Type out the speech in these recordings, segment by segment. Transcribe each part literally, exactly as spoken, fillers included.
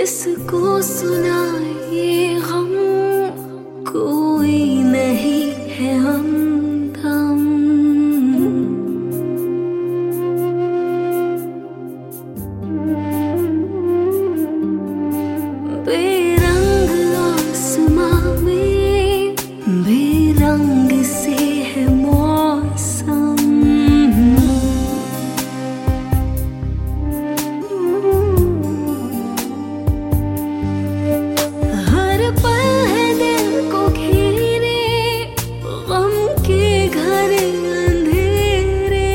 किसको सुनाए हम, कोई नहीं है हमदम। बेरंग आसमां में बेरंग से है मौसम। हर पल है दिल को घेरे गम के घर अंधेरे।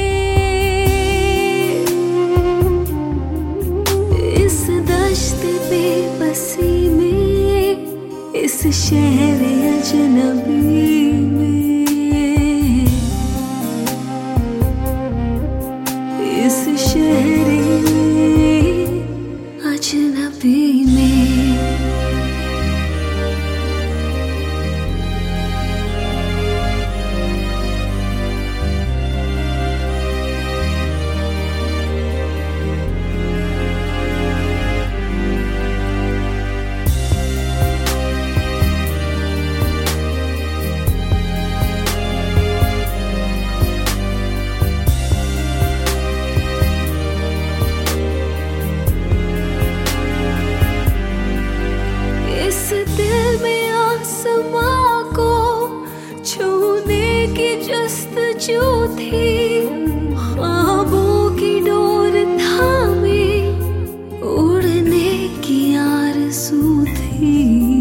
इस दश्त पे बसी में, इस शहर अजनबी में, इस शहर अजनबी में। इस दिल में आसमां को छूने की जस्तजू थी, ख्वाबों की डोर थामे उड़ने की आरज़ू थी।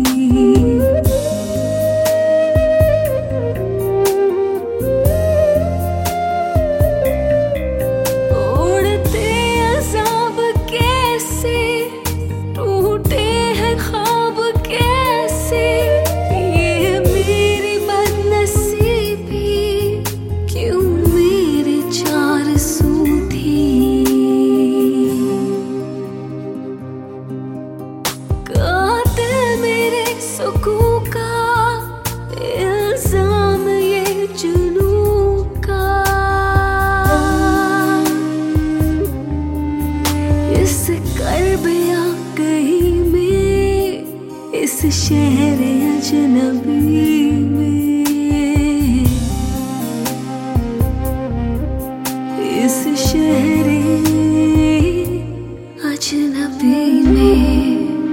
उड़ते अज़ाब कैसे टूटे हैं ख्वाब कैसे, ये मेरी बदनसीबी क्यों मेरे चार सू थी। कातिल मेरे सुकून का इल्जाम ये जुनून का। इस कर्ब या कहीं में, इस शहर अजनबी में, इस शहर अजनबी में।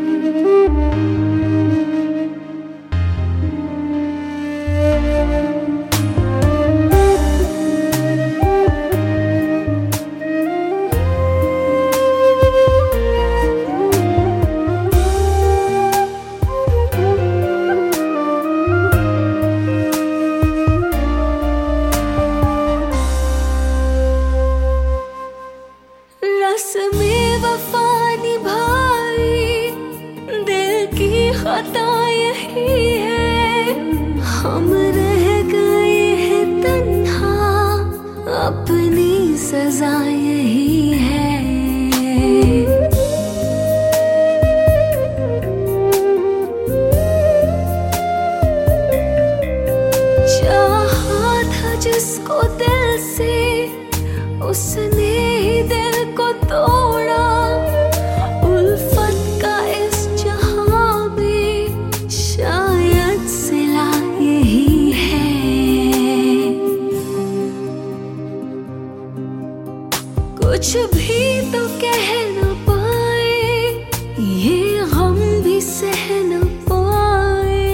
रस्में वफा निभाई, दिल की खता यही है। हम रह गए हैं तन्हा, अपनी सजा यही है। चाहा था जिसको दिल से, उसने ही दिल को तोड़ा। उल्फत का इस जहां में शायद सिला यही है। कुछ भी तो कह न पाए, ये गम भी सह न पाए।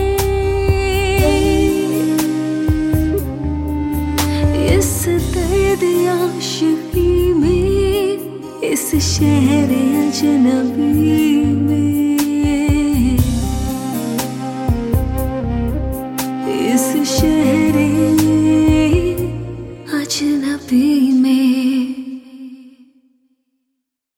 इस दर्द आशिकी में, इस शहर अजनबी